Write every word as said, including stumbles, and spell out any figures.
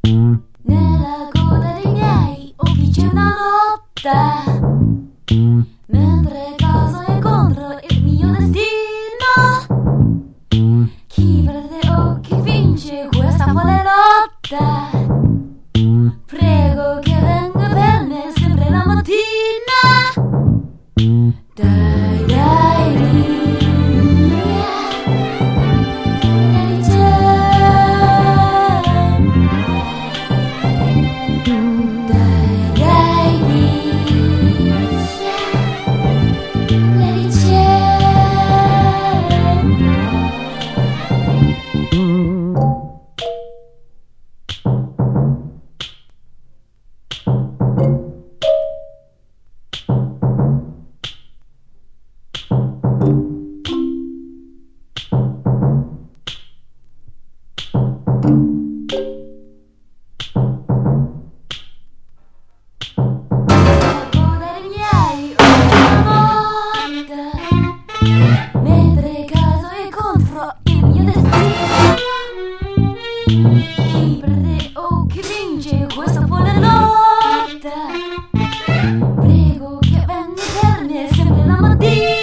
Nella coda dei miei occhi c'è una lotta, mentre caso è contro il mio destino. Chi perde o chi vince questa folle lotta, prego che venga per me sempre la mattina. Dai, dai, via, e c'è. Dai, dai, via, e c'è. Mentre caso è contro il mio destino. Chi perde o chi vince questa folle lotta, prego che venga per me sempre la mattina.